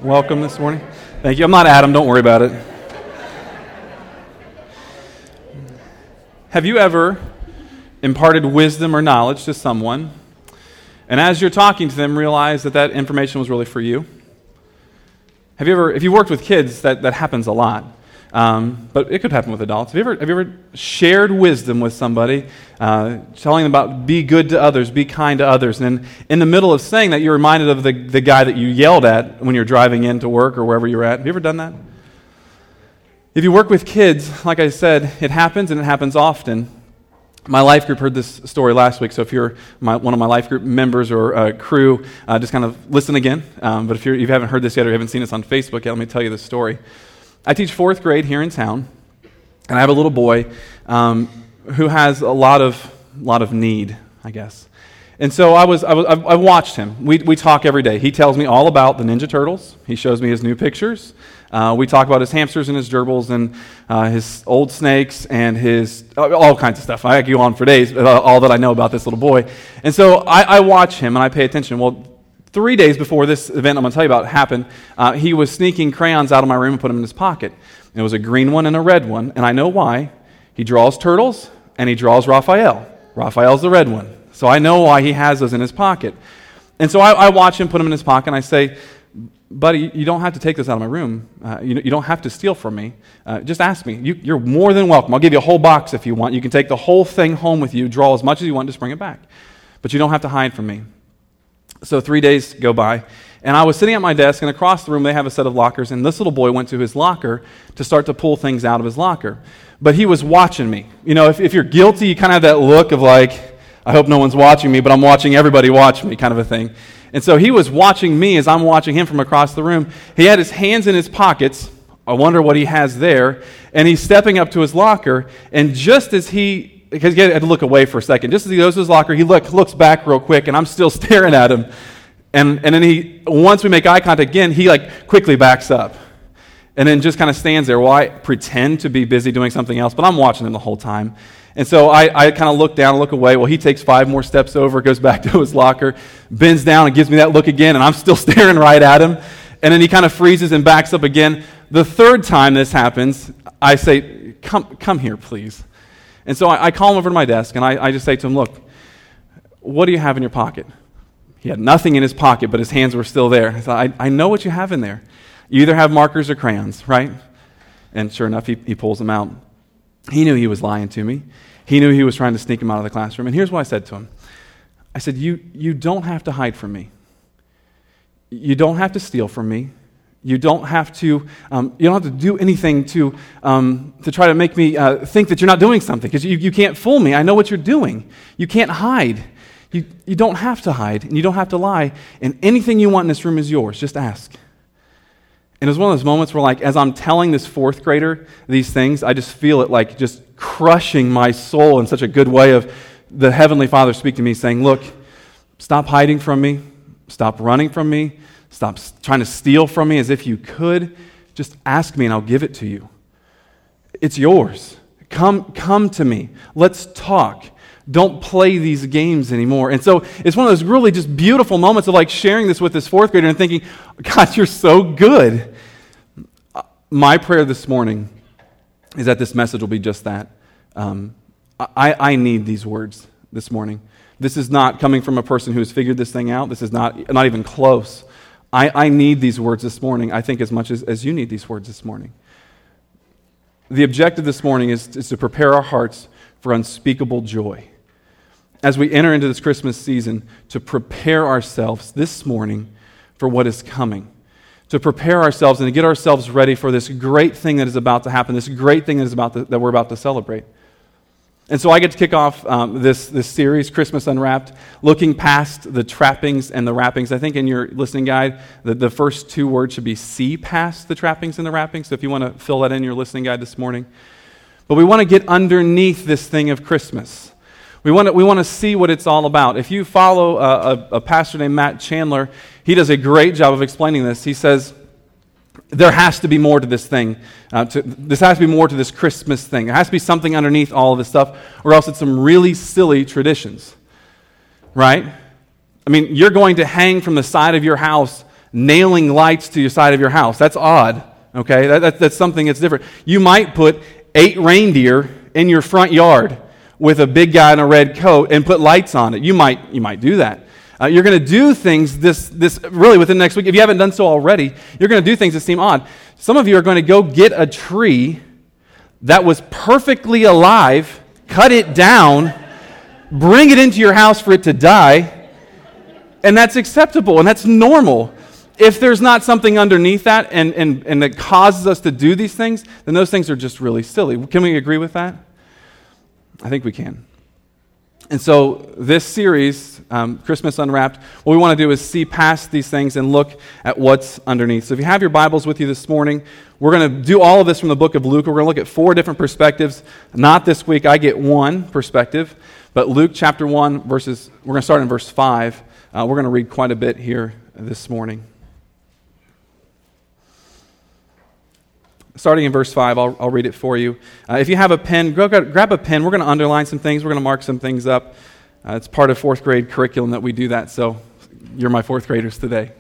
Welcome this morning. Thank you. I'm not Adam, don't worry about it. Have you ever imparted wisdom or knowledge to someone, and as you're talking to them, realize that information was really for you? Have you ever, if you worked with kids, that happens a lot. But it could happen with adults. Have you ever shared wisdom with somebody, telling them about be good to others, be kind to others, and then in the middle of saying that, you're reminded of the guy that you yelled at when you're driving into work or wherever you're at? Have you ever done that? If you work with kids, like I said, it happens, and it happens often. My life group heard this story last week, so if you're one of my life group members or crew, just kind of listen again. But if you haven't heard this yet or you haven't seen this on Facebook yet, let me tell you this story. I teach fourth grade here in town, and I have a little boy who has a lot of need, I guess. And so I watched him. We talk every day. He tells me all about the Ninja Turtles. He shows me his new pictures. We talk about his hamsters and his gerbils and his old snakes and his all kinds of stuff. I could go on for days, all that I know about this little boy. And so I watch him and I pay attention. Well, 3 days before this event I'm going to tell you about happened, he was sneaking crayons out of my room and put them in his pocket. And it was a green one and a red one, and I know why. He draws turtles, and he draws Raphael. Raphael's the red one. So I know why he has those in his pocket. And so I watch him put them in his pocket, and I say, buddy, you don't have to take this out of my room. You don't have to steal from me. Just ask me. You're more than welcome. I'll give you a whole box if you want. You can take the whole thing home with you, draw as much as you want, just bring it back. But you don't have to hide from me. So 3 days go by, and I was sitting at my desk, and across the room they have a set of lockers, and this little boy went to his locker to start to pull things out of his locker. But he was watching me. You know, if you're guilty, you kind of have that look of like, I hope no one's watching me, but I'm watching everybody watch me kind of a thing. And so he was watching me as I'm watching him from across the room. He had his hands in his pockets. I wonder what he has there. And he's stepping up to his locker, and just as because he had to look away for a second. Just as he goes to his locker, he looks back real quick, and I'm still staring at him. And then once we make eye contact again, he quickly backs up. And then just kind of stands there while I pretend to be busy doing something else, but I'm watching him the whole time. And so I kind of look down, look away. Well, he takes 5 more steps over, goes back to his locker, bends down and gives me that look again, and I'm still staring right at him. And then he kind of freezes and backs up again. The third time this happens, I say, come here, please. And so I call him over to my desk, and I just say to him, look, what do you have in your pocket? He had nothing in his pocket, but his hands were still there. I thought, I know what you have in there. You either have markers or crayons, right? And sure enough, he pulls them out. He knew he was lying to me. He knew he was trying to sneak him out of the classroom. And here's what I said to him. I said, you don't have to hide from me. You don't have to steal from me. You don't have to do anything to try to make me think that you're not doing something, because you can't fool me. I know what you're doing. You can't hide. You don't have to hide, and you don't have to lie, and anything you want in this room is yours. Just ask. And it was one of those moments where, as I'm telling this fourth grader these things, I just feel it just crushing my soul in such a good way of the Heavenly Father speak to me saying, look, stop hiding from me. Stop running from me. Stop trying to steal from me as if you could. Just ask me and I'll give it to you. It's yours. Come to me. Let's talk. Don't play these games anymore. And so it's one of those really just beautiful moments of sharing this with this fourth grader and thinking, God, you're so good. My prayer this morning is that this message will be just that. I need these words this morning. This is not coming from a person who has figured this thing out. This is not even close. I need these words this morning, I think, as much as you need these words this morning. The objective this morning is to prepare our hearts for unspeakable joy. As we enter into this Christmas season, to prepare ourselves this morning for what is coming. To prepare ourselves and to get ourselves ready for this great thing that is about to happen, this great thing that we're about to celebrate. And so I get to kick off this series, Christmas Unwrapped, looking past the trappings and the wrappings. I think in your listening guide, the first 2 words should be see past the trappings and the wrappings. So if you want to fill that in your listening guide this morning. But we want to get underneath this thing of Christmas. We want to see what it's all about. If you follow a pastor named Matt Chandler, he does a great job of explaining this. He says, there has to be more to this thing. This has to be more to this Christmas thing. There has to be something underneath all of this stuff, or else it's some really silly traditions, right? I mean, you're going to hang from the side of your house nailing lights to your side of your house. That's odd, okay? That's something that's different. You might put 8 reindeer in your front yard with a big guy in a red coat and put lights on it. You might do that. You're going to do things this really within the next week. If you haven't done so already, you're going to do things that seem odd. Some of you are going to go get a tree that was perfectly alive, cut it down, bring it into your house for it to die, and that's acceptable and that's normal. If there's not something underneath that and that causes us to do these things, then those things are just really silly. Can we agree with that? I think we can. And so this series, Christmas Unwrapped, what we want to do is see past these things and look at what's underneath. So if you have your Bibles with you this morning, we're going to do all of this from the book of Luke. We're going to look at 4 different perspectives. Not this week, I get one perspective, but Luke chapter 1, we're going to start in verse 5. We're going to read quite a bit here this morning. Starting in verse 5, I'll read it for you. If you have a pen, grab a pen. We're going to underline some things. We're going to mark some things up. It's part of 4th grade curriculum that we do that, so you're my 4th graders today.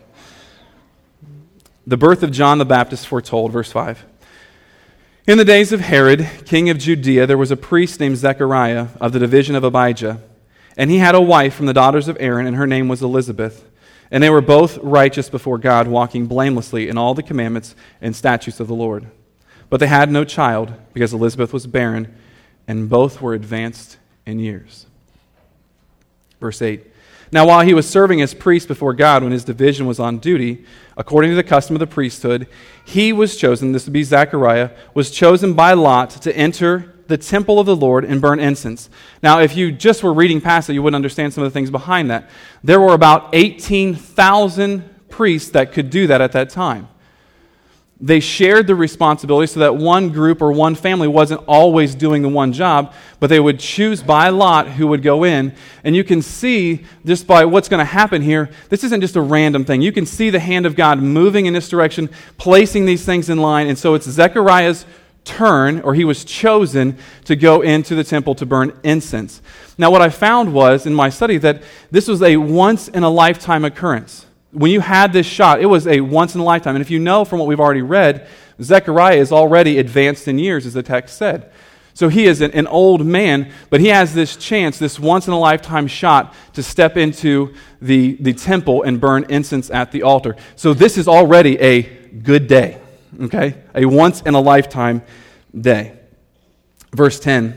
The birth of John the Baptist foretold, verse 5. In the days of Herod, king of Judea, there was a priest named Zechariah of the division of Abijah, and he had a wife from the daughters of Aaron, and her name was Elizabeth. And they were both righteous before God, walking blamelessly in all the commandments and statutes of the Lord. But they had no child, because Elizabeth was barren, and both were advanced in years. Verse 8. Now while he was serving as priest before God, when his division was on duty, according to the custom of the priesthood, he was chosen, this would be Zechariah, was chosen by lot to enter the temple of the Lord and burn incense. Now if you just were reading past it, you wouldn't understand some of the things behind that. There were about 18,000 priests that could do that at that time. They shared the responsibility so that one group or one family wasn't always doing the one job, but they would choose by lot who would go in. And you can see, just by what's going to happen here, this isn't just a random thing. You can see the hand of God moving in this direction, placing these things in line. And so it's Zechariah's turn, or he was chosen to go into the temple to burn incense. Now what I found was, in my study, that this was a once-in-a-lifetime occurrence. When you had this shot, it was a once-in-a-lifetime. And if you know from what we've already read, Zechariah is already advanced in years, as the text said. So he is an old man, but he has this chance, this once-in-a-lifetime shot to step into the temple and burn incense at the altar. So this is already a good day, okay? A once-in-a-lifetime day. Verse 10.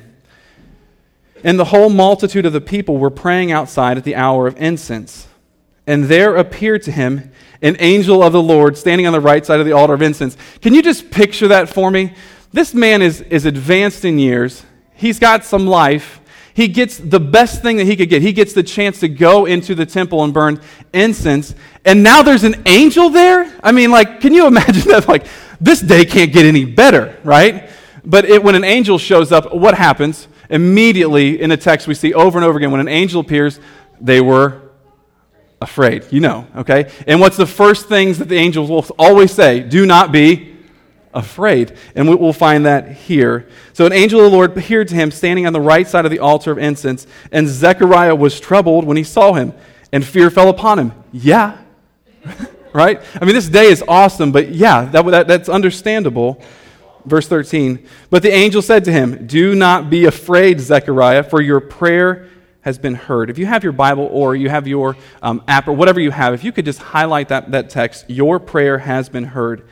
And the whole multitude of the people were praying outside at the hour of incense. And there appeared to him an angel of the Lord standing on the right side of the altar of incense. Can you just picture that for me? This man is advanced in years. He's got some life. He gets the best thing that he could get. He gets the chance to go into the temple and burn incense. And now there's an angel there? I mean, can you imagine that? This day can't get any better, right? But when an angel shows up, what happens? Immediately in the text we see over and over again, when an angel appears, they were afraid, okay? And what's the first things that the angels will always say? Do not be afraid. And we'll find that here. So an angel of the Lord appeared to him standing on the right side of the altar of incense, and Zechariah was troubled when he saw him, and fear fell upon him. Yeah. Right? I mean, this day is awesome, but yeah, that's understandable. Verse 13. But the angel said to him, do not be afraid, Zechariah, for your prayer has been heard. If you have your Bible or you have your app or whatever you have, if you could just highlight that text, your prayer has been heard.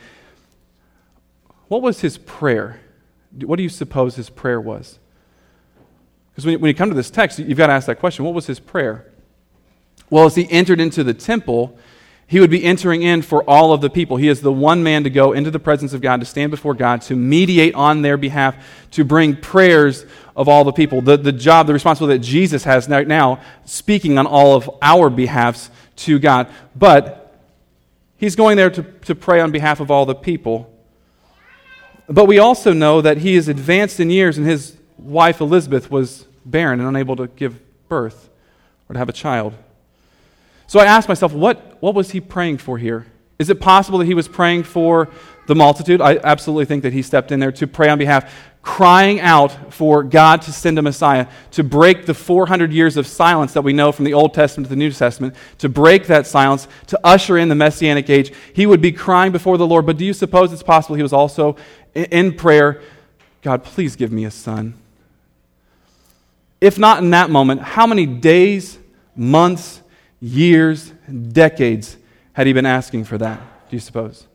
What was his prayer? What do you suppose his prayer was? Because when you come to this text, you've got to ask that question. What was his prayer? Well, as he entered into the temple, he would be entering in for all of the people. He is the one man to go into the presence of God, to stand before God, to mediate on their behalf, to bring prayers of all the people. The job, the responsibility that Jesus has now, speaking on all of our behalfs to God. But he's going there to pray on behalf of all the people. But we also know that he is advanced in years, and his wife Elizabeth was barren and unable to give birth or to have a child. So I asked myself, what was he praying for here? Is it possible that he was praying for the multitude? I absolutely think that he stepped in there to pray on behalf. crying out for God to send a Messiah, to break the 400 years of silence that we know from the Old Testament to the New Testament, to break that silence, to usher in the Messianic age. He would be crying before the Lord, but do you suppose it's possible he was also in prayer, God, please give me a son? If not in that moment, how many days, months, years, decades had he been asking for that, do you suppose?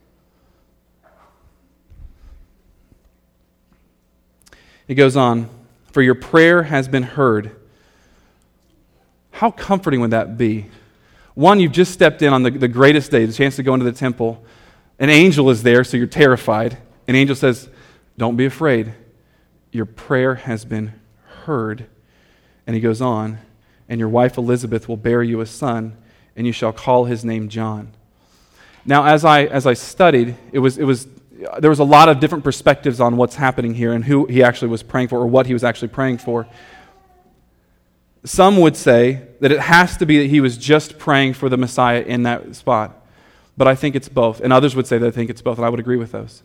It goes on, for your prayer has been heard. How comforting would that be? One, you've just stepped in on the greatest day, the chance to go into the temple. An angel is there, so you're terrified. An angel says, don't be afraid. Your prayer has been heard. And he goes on, and your wife Elizabeth will bear you a son, and you shall call his name John. Now, as I studied, there was a lot of different perspectives on what's happening here and who he actually was praying for or what he was actually praying for. Some would say that it has to be that he was just praying for the Messiah in that spot. But I think it's both. And others would say that I think it's both, and I would agree with those.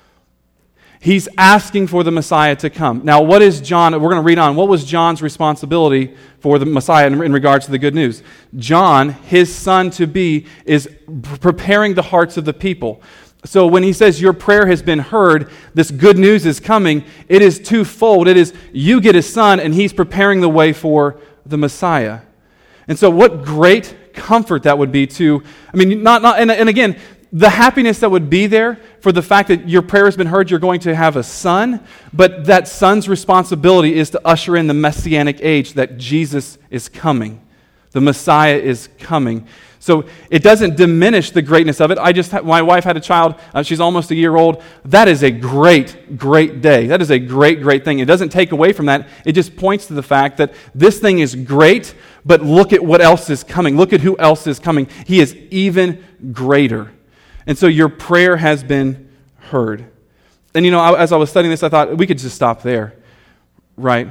He's asking for the Messiah to come. Now, what is John? We're going to read on. What was John's responsibility for the Messiah in regards to the good news? John, his son-to-be, is preparing the hearts of the people. So when he says your prayer has been heard, this good news is coming, it is twofold. It is you get a son and he's preparing the way for the Messiah. And so what great comfort that would be to, and again, the happiness that would be there for the fact that your prayer has been heard, you're going to have a son, but that son's responsibility is to usher in the Messianic age, that Jesus is coming. The Messiah is coming. So it doesn't diminish the greatness of it. My wife had a child. She's almost a year old. That is a great, great day. That is a great, great thing. It doesn't take away from that. It just points to the fact that this thing is great, but look at what else is coming. Look at who else is coming. He is even greater. And so your prayer has been heard. And as I was studying this, I thought we could just stop there, right?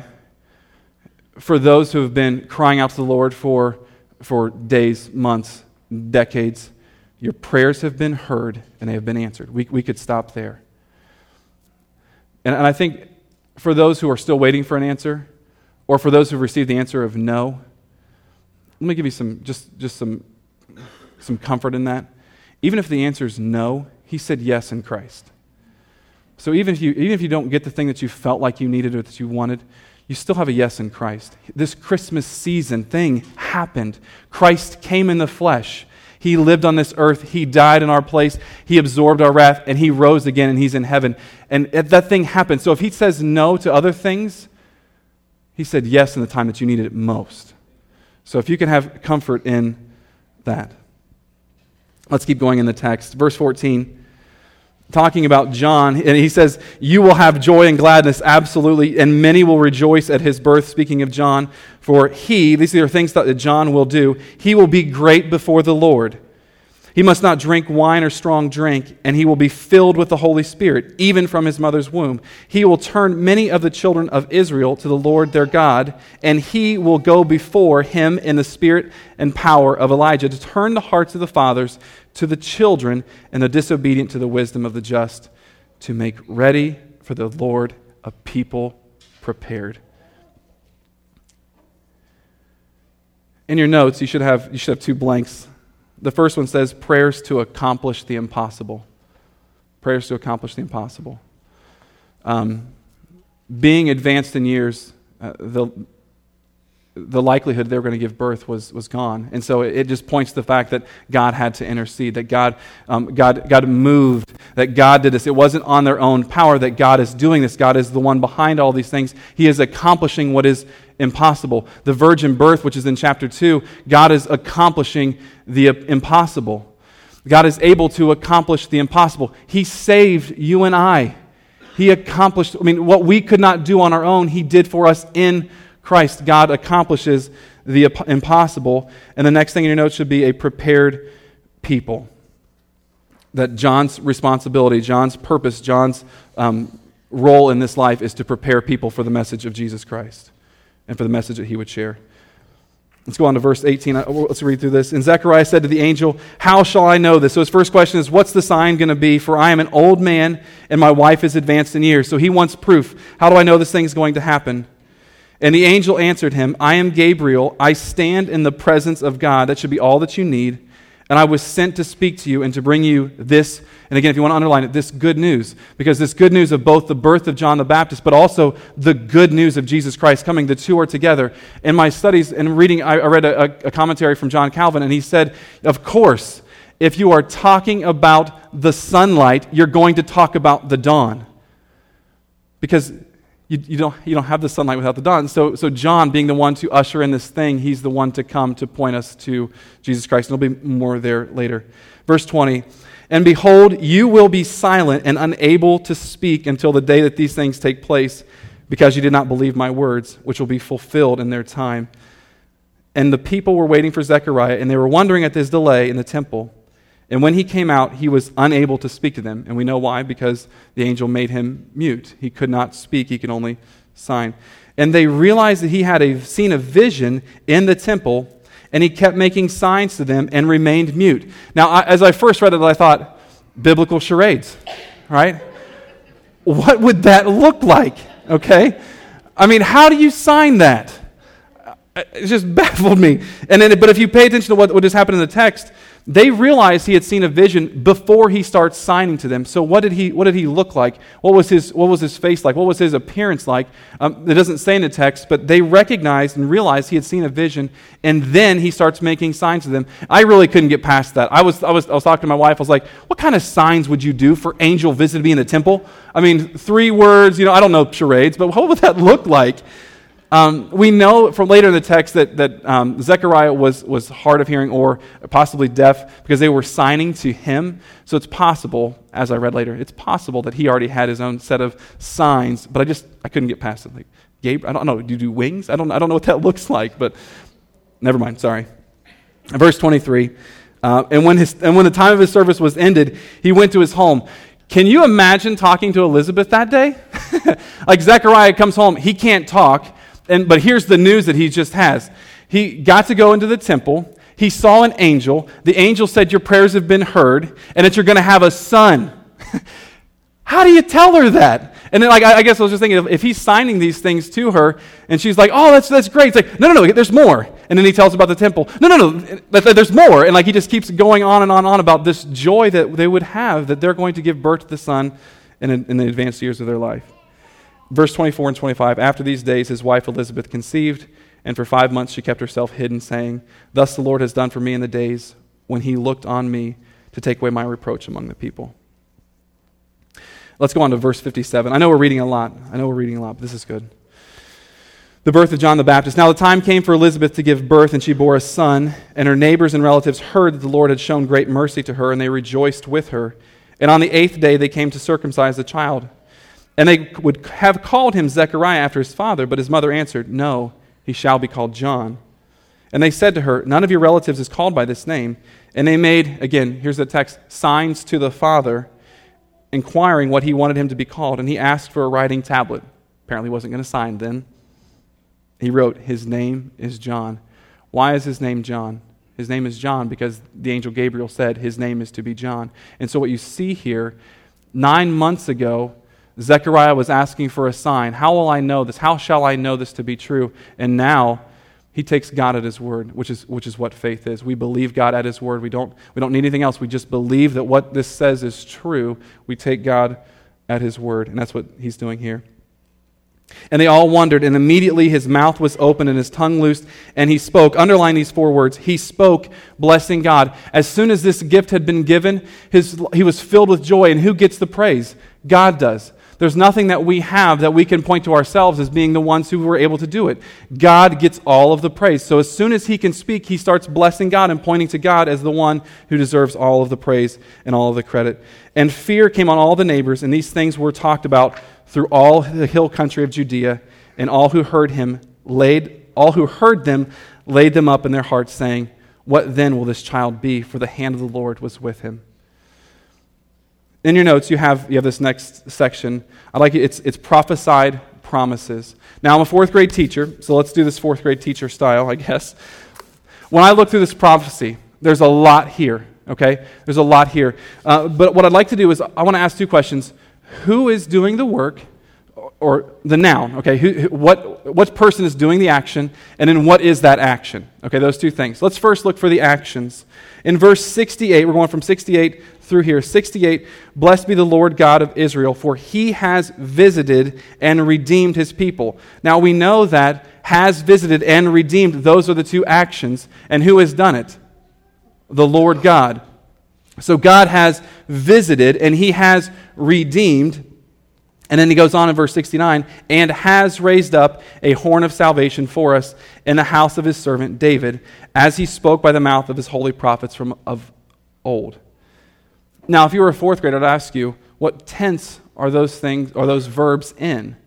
For those who have been crying out to the Lord for days, months, decades, your prayers have been heard and they have been answered. We could stop there. And I think for those who are still waiting for an answer, or for those who have received the answer of no, let me give you some comfort in that. Even if the answer is no, he said yes in Christ. So even if you don't get the thing that you felt like you needed or that you wanted, you still have a yes in Christ. This Christmas season thing happened. Christ came in the flesh. He lived on this earth. He died in our place. He absorbed our wrath, and he rose again, and he's in heaven. And that thing happened. So if he says no to other things, he said yes in the time that you needed it most. So if you can have comfort in that. Let's keep going in the text. Verse 14, talking about John, and he says, you will have joy and gladness, absolutely, and many will rejoice at his birth, speaking of John, for these are things that John will do, he will be great before the Lord. He must not drink wine or strong drink, and he will be filled with the Holy Spirit, even from his mother's womb. He will turn many of the children of Israel to the Lord their God, and he will go before him in the spirit and power of Elijah to turn the hearts of the fathers to the children and the disobedient to the wisdom of the just, to make ready for the Lord a people prepared. In your notes, you should have two blanks. The first one says, prayers to accomplish the impossible. Prayers to accomplish the impossible. Being advanced in years, the likelihood they were going to give birth was gone. And so it just points to the fact that God had to intercede, that God moved, that God did this. It wasn't on their own power that God is doing this. God is the one behind all these things. He is accomplishing what is impossible. The virgin birth, which is in chapter 2, God is accomplishing the impossible. God is able to accomplish the impossible. He saved you and I. He accomplished, what we could not do on our own, He did for us in Christ. God accomplishes the impossible. And the next thing in your notes should be a prepared people. That John's responsibility, John's purpose, John's role in this life is to prepare people for the message of Jesus Christ and for the message that he would share. Let's go on to verse 18. Let's read through this. And Zechariah said to the angel, "How shall I know this?" So his first question is, what's the sign going to be? For I am an old man, and my wife is advanced in years. So he wants proof. How do I know this thing is going to happen? And the angel answered him, "I am Gabriel. I stand in the presence of God." That should be all that you need. "And I was sent to speak to you and to bring you this," and again, if you want to underline it, this good news. Because this good news of both the birth of John the Baptist, but also the good news of Jesus Christ coming, the two are together. In my studies and reading, I read a commentary from John Calvin, and he said, of course, if you are talking about the sunlight, you're going to talk about the dawn. Because you don't have the sunlight without the dawn. So John, being the one to usher in this thing, he's the one to come to point us to Jesus Christ. And there'll be more there later. Verse 20, "And behold, you will be silent and unable to speak until the day that these things take place, because you did not believe my words, which will be fulfilled in their time." And the people were waiting for Zechariah, and they were wondering at this delay in the temple. And when he came out, he was unable to speak to them. And we know why, because the angel made him mute. He could not speak, he could only sign. And they realized that he had seen a vision in the temple, and he kept making signs to them and remained mute. Now, as I first read it, I thought, biblical charades, right? What would that look like, okay? I mean, how do you sign that? It just baffled me. But if you pay attention to what just happened in the text, they realized he had seen a vision before he starts signing to them. So what did he look like? What was his face like? What was his appearance like? It doesn't say in the text, but they recognized and realized he had seen a vision, and then he starts making signs to them. I really couldn't get past that. I was talking to my wife. I was like, "What kind of signs would you do for angel visited me in the temple?" I mean, 3 words. I don't know charades, but what would that look like? We know from later in the text that Zechariah was hard of hearing or possibly deaf because they were signing to him. So it's possible, as I read later, it's possible that he already had his own set of signs, but I couldn't get past it. Like, Gabriel, I don't know, do you do wings? I don't know what that looks like, but never mind, sorry. Verse 23, and when the time of his service was ended, he went to his home. Can you imagine talking to Elizabeth that day? Like Zechariah comes home, he can't talk. But here's the news that he just has. He got to go into the temple. He saw an angel. The angel said, "Your prayers have been heard, and that you're going to have a son." How do you tell her that? And then, I guess I was just thinking, if he's signing these things to her, and she's like, "Oh, that's great." It's like, no, there's more. And then he tells about the temple. No, there's more. And he just keeps going on and on about this joy that they would have, that they're going to give birth to the son in the advanced years of their life. Verse 24 and 25, "After these days his wife Elizabeth conceived, and for 5 months she kept herself hidden, saying, 'Thus the Lord has done for me in the days when he looked on me to take away my reproach among the people.'" Let's go on to verse 57. I know we're reading a lot, but this is good. "The birth of John the Baptist. Now the time came for Elizabeth to give birth, and she bore a son, and her neighbors and relatives heard that the Lord had shown great mercy to her, and they rejoiced with her. And on the 8th day they came to circumcise the child. And they would have called him Zechariah after his father, but his mother answered, 'No, he shall be called John.' And they said to her, 'None of your relatives is called by this name.' And they made," again, here's the text, "signs to the father, inquiring what he wanted him to be called. And he asked for a writing tablet." Apparently he wasn't going to sign then. He wrote, "His name is John." Why is his name John? His name is John because the angel Gabriel said his name is to be John. And so what you see here, 9 months ago, Zechariah was asking for a sign. How will I know this? How shall I know this to be true? And now he takes God at his word, which is what faith is. We believe God at his word. We don't need anything else. We just believe that what this says is true. We take God at his word, and that's what he's doing here. "And they all wondered, and immediately his mouth was open and his tongue loosed, and he spoke." Underline these 4 words. He spoke, blessing God. As soon as this gift had been given, he was filled with joy. And who gets the praise? God does. There's nothing that we have that we can point to ourselves as being the ones who were able to do it. God gets all of the praise. So as soon as he can speak, he starts blessing God and pointing to God as the one who deserves all of the praise and all of the credit. "And fear came on all the neighbors, and these things were talked about through all the hill country of Judea, and all who heard them laid them up in their hearts, saying, 'What then will this child be? For the hand of the Lord was with him.'" In your notes, you have this next section. I like it. It's prophesied promises. Now, I'm a 4th grade teacher, so let's do this 4th grade teacher style, I guess. When I look through this prophecy, there's a lot here, okay? There's a lot here. But what I'd like to do is I want to ask two questions. Who is doing the work, or the noun, okay? What person is doing the action, and then what is that action? Okay, those two things. Let's first look for the actions. In verse 68, we're going from 68 through here. 68, blessed be the Lord God of Israel, for he has visited and redeemed his people. Now we know that has visited and redeemed, those are the two actions. And who has done it? The Lord God. So God has visited and he has redeemed. And then he goes on in verse 69, and has raised up a horn of salvation for us in the house of his servant David, as he spoke by the mouth of his holy prophets from of old. Now, if you were a fourth grader, I'd ask you, what tense are those things, or those verbs in?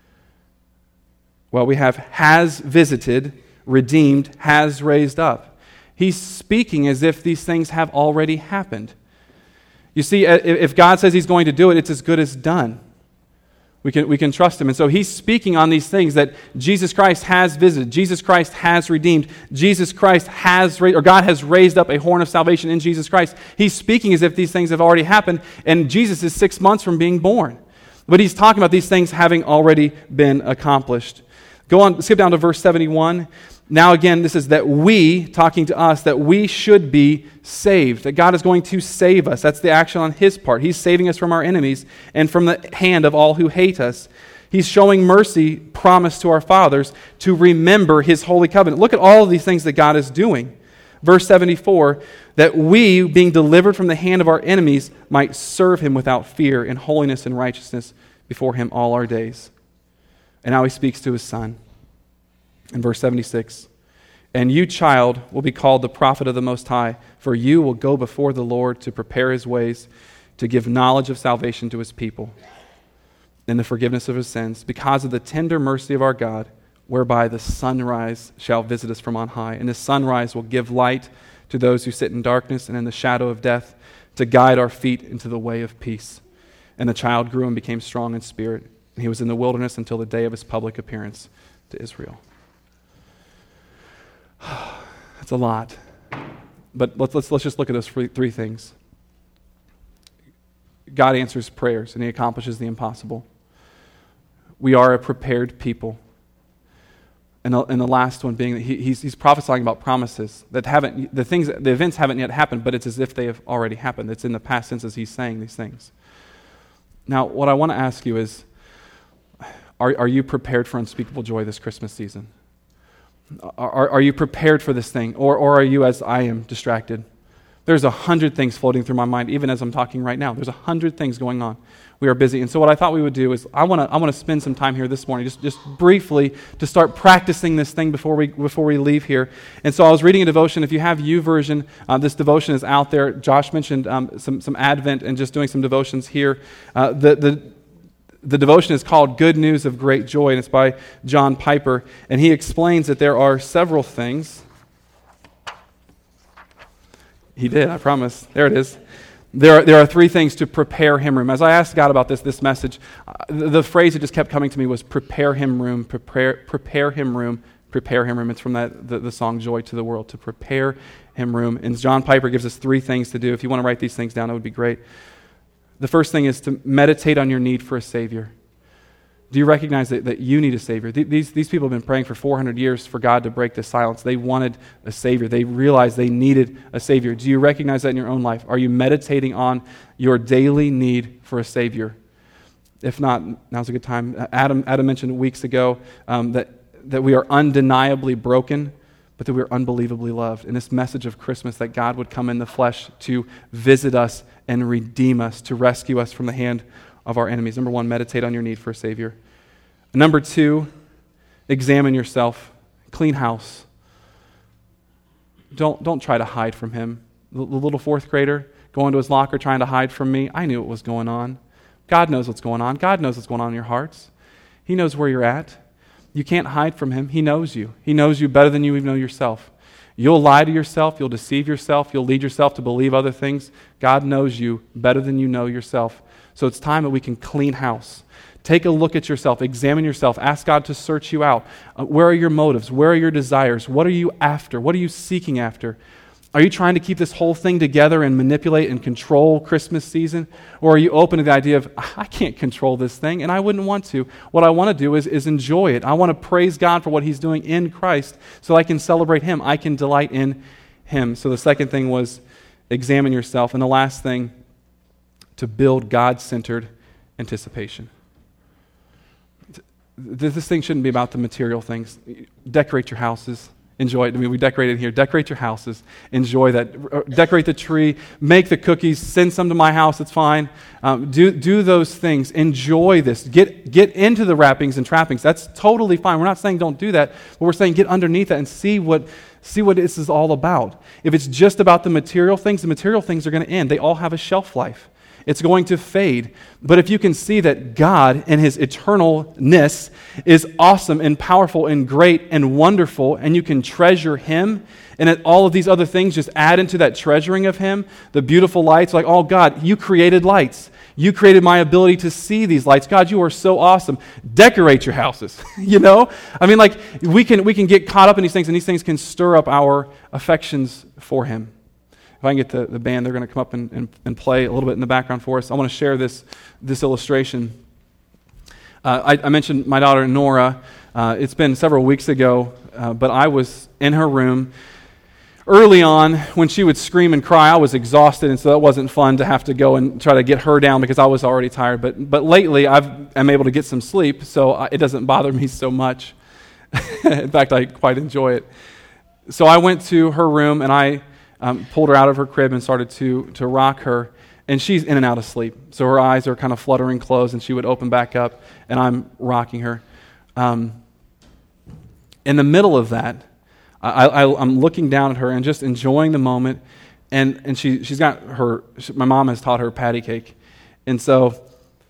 Well, we have has visited, redeemed, has raised up. He's speaking as if these things have already happened. You see, if God says he's going to do it, it's as good as done. We can trust him. And so he's speaking on these things that Jesus Christ has visited, Jesus Christ has redeemed, Jesus Christ has raised, or God has raised up a horn of salvation in Jesus Christ. He's speaking as if these things have already happened, and Jesus is 6 months from being born. But he's talking about these things having already been accomplished. Go on, skip down to verse 71. Now again, this is that we, talking to us, that we should be saved. That God is going to save us. That's the action on his part. He's saving us from our enemies and from the hand of all who hate us. He's showing mercy promised to our fathers to remember his holy covenant. Look at all of these things that God is doing. Verse 74, that we, being delivered from the hand of our enemies, might serve him without fear in holiness and righteousness before him all our days. And now he speaks to his son. In verse 76, and you, child, will be called the prophet of the Most High, for you will go before the Lord to prepare his ways, to give knowledge of salvation to his people, and the forgiveness of his sins, because of the tender mercy of our God, whereby the sunrise shall visit us from on high. And the sunrise will give light to those who sit in darkness and in the shadow of death, to guide our feet into the way of peace. And the child grew and became strong in spirit, and he was in the wilderness until the day of his public appearance to Israel. That's a lot. But let's just look at those three things. God answers prayers and he accomplishes the impossible. We are a prepared people. And the last one being that he's prophesying about promises that the events haven't yet happened, but it's as if they have already happened. It's in the past tense as he's saying these things. Now, what I want to ask you is, are you prepared for unspeakable joy this Christmas season? Are you prepared for this thing? Or are you, as I am, distracted? There's 100 things floating through my mind, even as I'm talking right now. There's 100 things going on. We are busy. And so what I thought we would do is I want to spend some time here this morning, just briefly, to start practicing this thing before we leave here. And so I was reading a devotion. If you have YouVersion, this devotion is out there. Josh mentioned some Advent and just doing some devotions here. The devotion is called Good News of Great Joy, and it's by John Piper. And he explains that there are several things. He did, I promise. There it is. There are 3 things to prepare him room. As I asked God about this message, the phrase that just kept coming to me was prepare him room, prepare him room, prepare him room. It's from the song Joy to the World, to prepare him room. And John Piper gives us 3 things to do. If you want to write these things down, it would be great. The first thing is to meditate on your need for a Savior. Do you recognize that you need a Savior? These people have been praying for 400 years for God to break the silence. They wanted a Savior. They realized they needed a Savior. Do you recognize that in your own life? Are you meditating on your daily need for a Savior? If not, now's a good time. Adam mentioned weeks ago that we are undeniably broken, but that we are unbelievably loved. And this message of Christmas, that God would come in the flesh to visit us and redeem us, to rescue us from the hand of our enemies. Number 1, meditate on your need for a Savior. Number 2, examine yourself. Clean house. Don't try to hide from him. The little 4th grader going to his locker trying to hide from me. I knew what was going on. God knows what's going on. God knows what's going on in your hearts. He knows where you're at. You can't hide from him. He knows you. He knows you better than you even know yourself. You'll lie to yourself, you'll deceive yourself, you'll lead yourself to believe other things. God knows you better than you know yourself. So it's time that we can clean house. Take a look at yourself, examine yourself, ask God to search you out. Where are your motives? Where are your desires? What are you after? What are you seeking after? Are you trying to keep this whole thing together and manipulate and control Christmas season? Or are you open to the idea of, I can't control this thing and I wouldn't want to. What I want to do is enjoy it. I want to praise God for what He's doing in Christ so I can celebrate Him. I can delight in Him. So the second thing was examine yourself. And the last thing, to build God-centered anticipation. This thing shouldn't be about the material things. Decorate your houses. Enjoy it. I mean, we decorated here. Decorate your houses. Enjoy that. Decorate the tree. Make the cookies. Send some to my house. It's fine. Do those things. Enjoy this. Get into the wrappings and trappings. That's totally fine. We're not saying don't do that, but we're saying get underneath that and see what this is all about. If it's just about the material things are going to end. They all have a shelf life. It's going to fade. But if you can see that God and His eternalness is awesome and powerful and great and wonderful, and you can treasure Him, and that all of these other things just add into that treasuring of Him, the beautiful lights, like, oh God, you created lights. You created my ability to see these lights. God, you are so awesome. Decorate your houses. I mean, like, we can get caught up in these things, and these things can stir up our affections for Him. If I can get the band, they're going to come up and play a little bit in the background for us. I want to share this illustration. I mentioned my daughter Nora. It's been several weeks ago, but I was in her room. Early on, when she would scream and cry, I was exhausted, and so it wasn't fun to have to go and try to get her down because I was already tired. But lately, I'm able to get some sleep, so it doesn't bother me so much. In fact, I quite enjoy it. So I went to her room, and I pulled her out of her crib and started to rock her, and she's in and out of sleep. So her eyes are kind of fluttering closed, and she would open back up, and I'm rocking her. In the middle of that, I'm looking down at her and just enjoying the moment, and she's got my mom has taught her patty cake, and so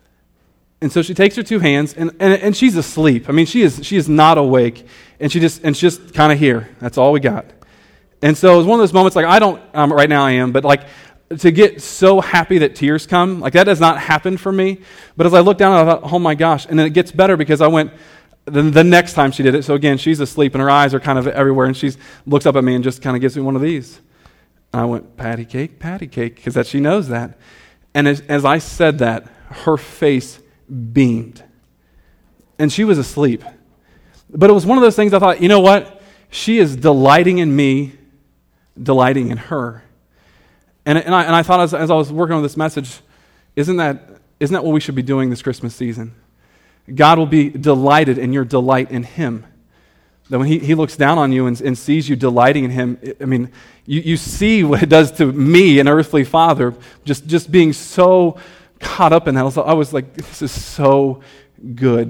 she takes her two hands, and she's asleep. I mean, she is not awake, and she's just kind of here. That's all we got. And so it was one of those moments, like, I don't, right now I am, but like, to get so happy that tears come, like, that does not happen for me. But as I looked down, I thought, oh my gosh. And then it gets better because I went, the next time she did it, so again, she's asleep and her eyes are kind of everywhere, and she looks up at me and just kind of gives me one of these. And I went, patty cake, because that she knows that. And as I said that, her face beamed. And she was asleep. But it was one of those things I thought, you know what? She is delighting in me, delighting in her. And I thought as I was working on this message, isn't that what we should be doing this Christmas season? God will be delighted in your delight in Him. That when He looks down on you and sees you delighting in Him, I mean, you see what it does to me, an earthly father, just being so caught up in that. I was like, this is so good.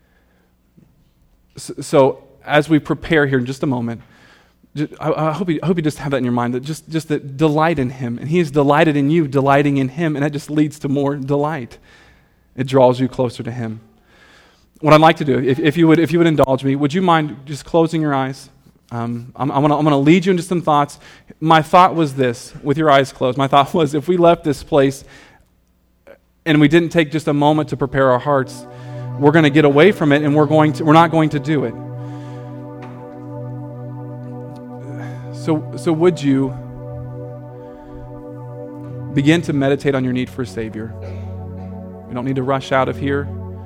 So as we prepare here in just a moment, I hope you just have that in your mind, that just that delight in Him. And He is delighted in you, delighting in Him, and that just leads to more delight. It draws you closer to Him. What I'd like to do, if you would indulge me, would you mind just closing your eyes? I'm going to lead you into some thoughts. My thought was this, with your eyes closed. My thought was, if we left this place and we didn't take just a moment to prepare our hearts, we're going to get away from it, and we're not going to do it. So would you begin to meditate on your need for a Savior? You don't need to rush out of here.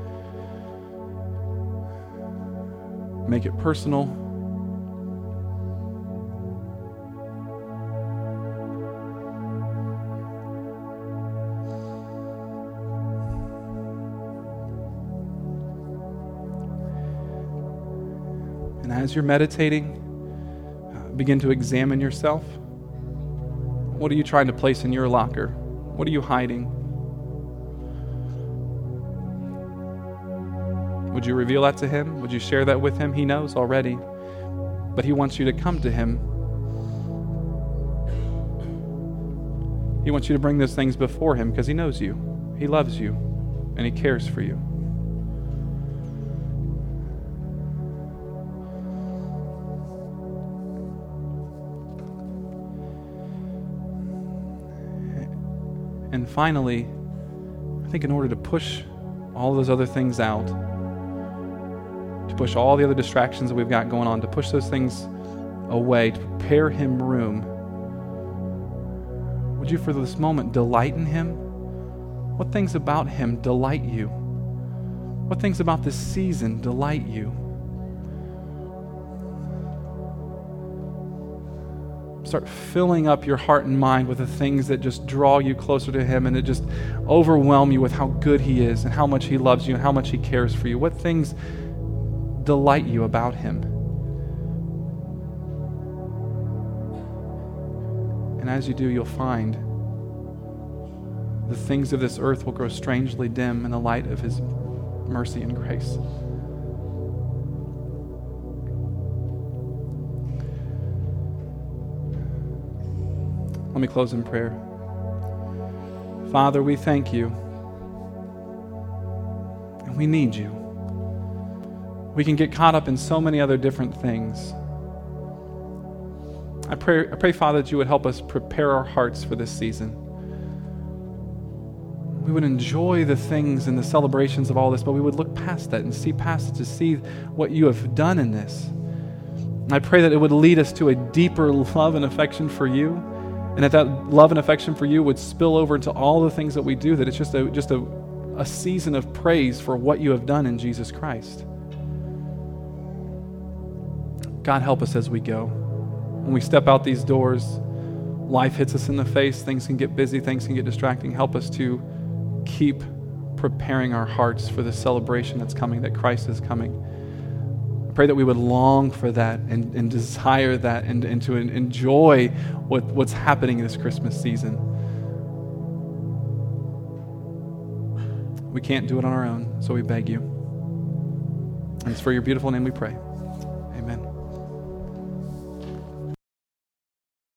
Make it personal. And as you're meditating, begin to examine yourself. What are you trying to place in your locker? What are you hiding? Would you reveal that to Him? Would you share that with Him? He knows already, but He wants you to come to Him. He wants you to bring those things before Him because He knows you. He loves you, and He cares for you. And finally, I think in order to push all those other things out, to push all the other distractions that we've got going on, to push those things away, to prepare him room, would you for this moment delight in him? What things about him delight you? What things about this season delight you? Start filling up your heart and mind with the things that just draw you closer to him and that just overwhelm you with how good he is and how much he loves you and how much he cares for you. What things delight you about him? And as you do, you'll find the things of this earth will grow strangely dim in the light of his mercy and grace. Let me close in prayer. Father, we thank you. And we need you. We can get caught up in so many other different things. I pray, Father, that you would help us prepare our hearts for this season. We would enjoy the things and the celebrations of all this, but we would look past that and see past it to see what you have done in this. I pray that it would lead us to a deeper love and affection for you, and that love and affection for you would spill over into all the things that we do, that it's just a season of praise for what you have done in Jesus Christ. God, help us as we go. When we step out these doors, life hits us in the face, things can get busy, things can get distracting. Help us to keep preparing our hearts for the celebration that's coming, that Christ is coming. I pray that we would long for that and desire that and to enjoy what's happening this Christmas season. We can't do it on our own, so we beg you. And it's for your beautiful name we pray.